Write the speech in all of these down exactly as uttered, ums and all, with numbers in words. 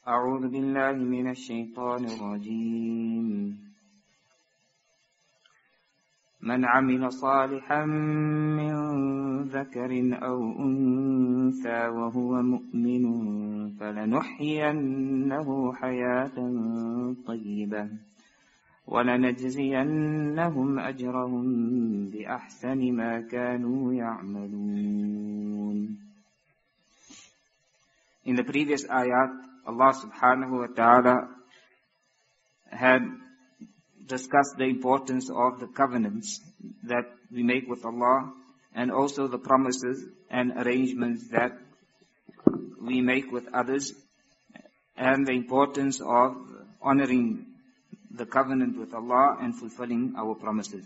أعوذ بالله من الشيطان الرجيم من عمل صالحا من ذكر أو أنثى وهو مؤمن فلنحيينه حياة طيبة ولنجزينهم أجرهم بأحسن ما كانوا يعملون. In the previous ayat, Allah subhanahu wa ta'ala had discussed the importance of the covenants that we make with Allah and also the promises and arrangements that we make with others and the importance of honoring the covenant with Allah and fulfilling our promises.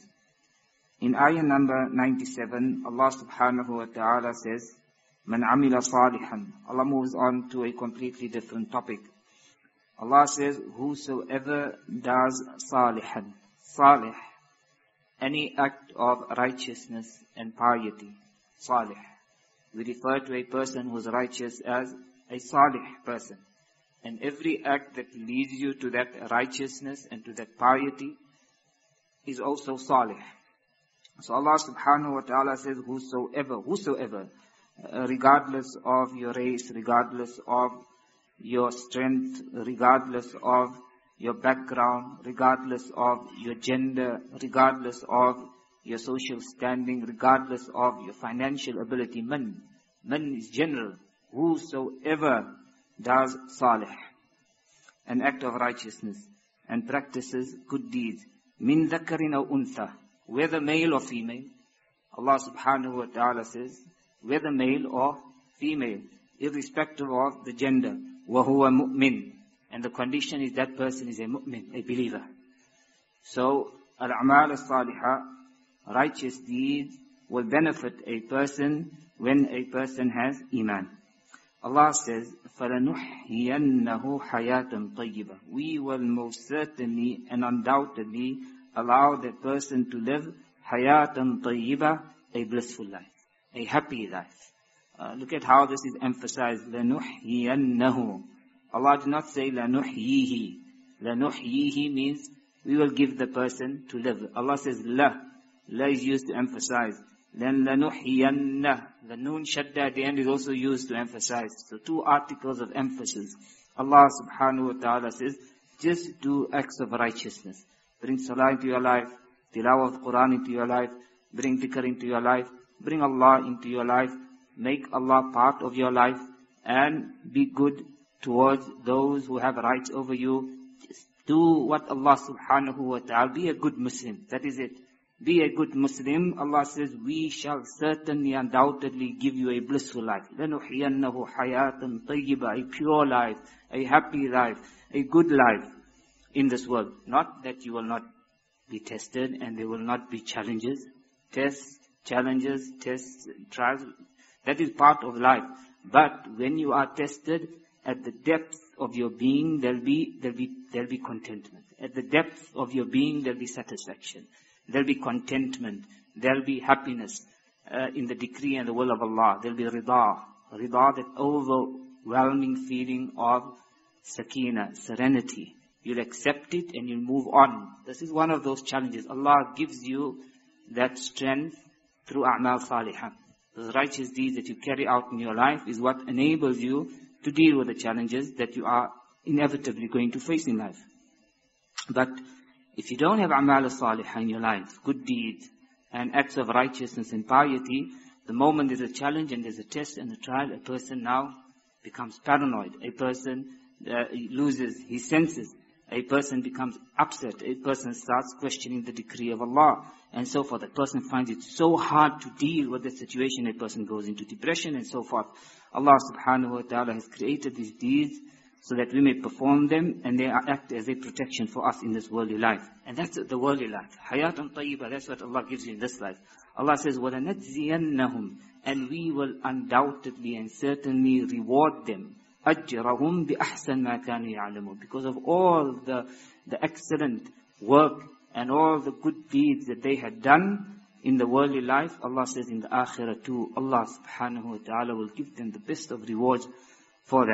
In ayah number ninety-seven, Allah subhanahu wa ta'ala says, Man amila salihan. Allah moves on to a completely different topic. Allah says, whosoever does salihan. Salih. Any act of righteousness and piety. Salih. We refer to a person who is righteous as a salih person. And every act that leads you to that righteousness and to that piety is also salih. So Allah subhanahu wa ta'ala says, whosoever, whosoever, Uh, regardless of your race, regardless of your strength, regardless of your background, regardless of your gender, regardless of your social standing, regardless of your financial ability. Man, man is general. Whosoever does salih, an act of righteousness, and practices good deeds, min dhakarin aw untha, whether male or female, Allah subhanahu wa ta'ala says, whether male or female, irrespective of the gender, وَهُوَ مُؤْمِن, and the condition is that person is a mu'min, a believer. So, al-a'mal as-salihah, righteous deeds, will benefit a person when a person has iman. Allah says, فَلَنُحْيِيَنَّهُ حَيَاةً طَيِّبَةً. We will most certainly and undoubtedly allow that person to live حَيَاةً طَيِّبَةً, a blissful life. A happy life. Uh, look at how this is emphasized. لَنُحْيِيَنَّهُ. Allah did not say لَنُحْيِيهِ. لَنُحْيِيهِ means we will give the person to live. Allah says La. La is used to emphasize. Then لَنُحْيِيَنَّ. The noon shadda at the end is also used to emphasize. So two articles of emphasis. Allah subhanahu wa ta'ala says, just do acts of righteousness. Bring salah into your life. Tilawah of the Quran into your life. Bring dhikr into your life. Bring Allah into your life, make Allah part of your life, and be good towards those who have rights over you. Just do what Allah subhanahu wa ta'ala, be a good Muslim, that is it. Be a good Muslim, Allah says, we shall certainly, undoubtedly give you a blissful life. لَنُحْيَنَّهُ حَيَاةً طَيِّبَةً, a pure life, a happy life, a good life in this world. Not that you will not be tested and there will not be challenges, tests, challenges, tests, trials, that is part of life. But when you are tested, at the depth of your being, there'll be, there'll be, there'll be contentment. At the depth of your being, there'll be satisfaction. There'll be contentment. There'll be happiness uh, in the decree and the will of Allah. There'll be rida. Rida, that overwhelming feeling of sakina, serenity. You'll accept it and you'll move on. This is one of those challenges. Allah gives you that strength through a'mal salihah. Those righteous deeds that you carry out in your life is what enables you to deal with the challenges that you are inevitably going to face in life. But if you don't have a'mal salihah in your life, good deeds and acts of righteousness and piety, the moment there's a challenge and there's a test and a trial, a person now becomes paranoid. A person uh, loses his senses. A person becomes upset. A person starts questioning the decree of Allah. And so forth. A person finds it so hard to deal with the situation. A person goes into depression and so forth. Allah subhanahu wa ta'ala has created these deeds so that we may perform them and they act as a protection for us in this worldly life. And that's the worldly life. Hayatun tayyibah, that's what Allah gives you in this life. Allah says, وَلَنَجْزِيَنَّهُمْ, and we will undoubtedly and certainly reward them. أَجْرَهُمْ بِأَحْسَنْ مَا كَانُوا يَعْلَمُونَ. Because of all the, the excellent work and all the good deeds that they had done in the worldly life, Allah says in the akhirah too, Allah subhanahu wa ta'ala will give them the best of rewards for that.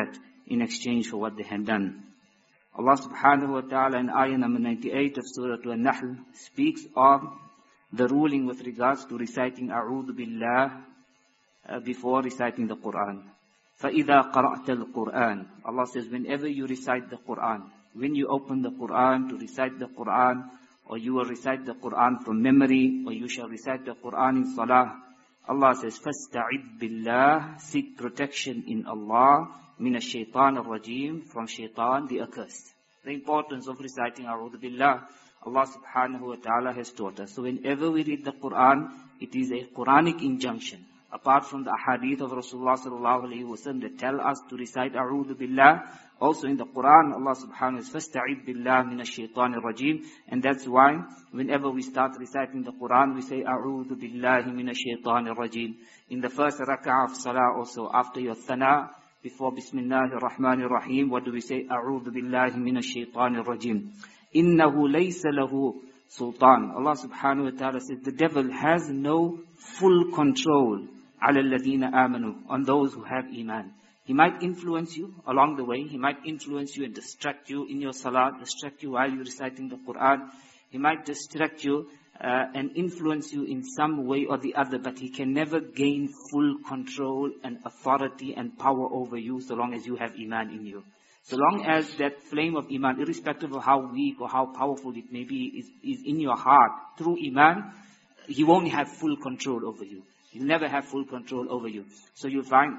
in exchange for what they had done. Allah subhanahu wa ta'ala in ayah number ninety-eight of Surah An-Nahl speaks of the ruling with regards to reciting A'udhu Billah uh, before reciting the Quran. فَإِذَا قَرَأْتَ الْقُرْآنِ Allah says, whenever you recite the Quran, when you open the Quran to recite the Quran, or you will recite the Quran from memory, or you shall recite the Quran in Salah, Allah says, فَاسْتَعِذْ بِاللَّهِ Seek protection in Allah, مِنَ الشَّيْطَانِ الرَّجِيمِ From shaitan, the accursed. The importance of reciting A'udhu Billah, Allah subhanahu wa ta'ala has taught us. So whenever we read the Quran, it is a Quranic injunction. Apart from the ahadith of Rasulullah sallallahu alayhi wa sallam that tell us to recite A'udhu Billah, also in the Quran, Allah subhanahu wa ta'ala says, فَاسْتَعِذْ بِاللَّهِ مِنَ الشَّيْطَانِ الرَّجِيمِ And that's why, whenever we start reciting the Quran, we say, أَعُوذُ بِاللَّهِ مِنَ الشَّيْطَانِ الرَّجِيمِ In the first rak'ah of Salah also, after your thana, before Bismillah ar-Rahman ar-Rahim, what do we say? أَعُوذُ بِاللَّهِ مِنَ الشَّيْطَانِ الرَّجِيمِ إِنَّهُ لَيْسَ لَهُ sultan. Allah subhanahu wa ta'ala says, the devil has no full control عَلَى الَّذِينَ آمَنُوا on those who have iman. He might influence you along the way. He might influence you and distract you in your salah, distract you while you're reciting the Quran. He might distract you uh, and influence you in some way or the other, but he can never gain full control and authority and power over you so long as you have iman in you. So long as that flame of iman, irrespective of how weak or how powerful it may be, is, is in your heart through iman, he won't have full control over you. He'll never have full control over you. So you'll find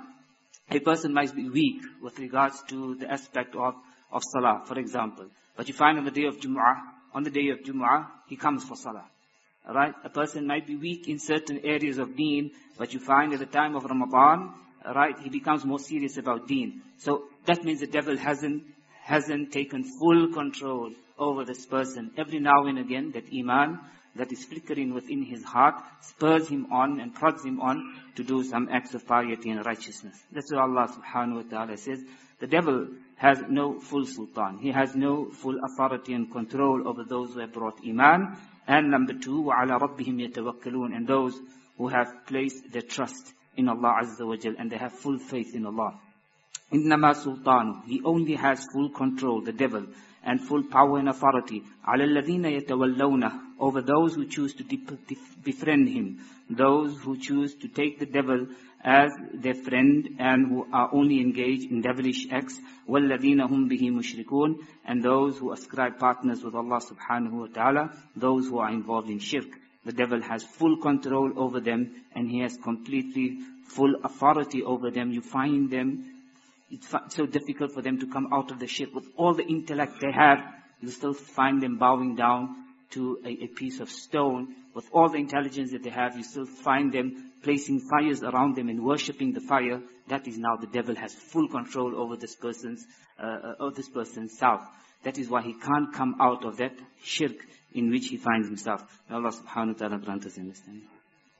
a person might be weak with regards to the aspect of, of Salah, for example. But you find on the day of Jumu'ah, on the day of Jumu'ah, he comes for Salah. Alright? A person might be weak in certain areas of deen, but you find at the time of Ramadan, alright, he becomes more serious about deen. So that means the devil hasn't, hasn't taken full control over this person. Every now and again, that iman that is flickering within his heart spurs him on and prods him on to do some acts of piety and righteousness. That's what Allah subhanahu wa ta'ala says. The devil has no full sultan. He has no full authority and control over those who have brought iman. And number two, وَعَلَى رَبِّهِمْ يَتَوَكَّلُونَ And those who have placed their trust in Allah Azza wa Jal and they have full faith in Allah. إِنَّمَا سُلْطَانُ He only has full control, the devil, and full power and authority. عَلَى الَّذِينَ يَتَوَلَّوْنَ Over those who choose to befriend him. Those who choose to take the devil as their friend and who are only engaged in devilish acts. وَالَّذِينَ هُمْ بِهِ مُشْرِكُونَ And those who ascribe partners with Allah subhanahu wa ta'ala. Those who are involved in shirk. The devil has full control over them and he has completely full authority over them. You find them, it's so difficult for them to come out of the shirk. With all the intellect they have, you still find them bowing down to a, a piece of stone. With all the intelligence that they have, you still find them placing fires around them and worshipping the fire. That is now the devil has full control over this person's, uh, of this person's self. That is why he can't come out of that shirk in which he finds himself. May Allah subhanahu wa ta'ala grant us understanding.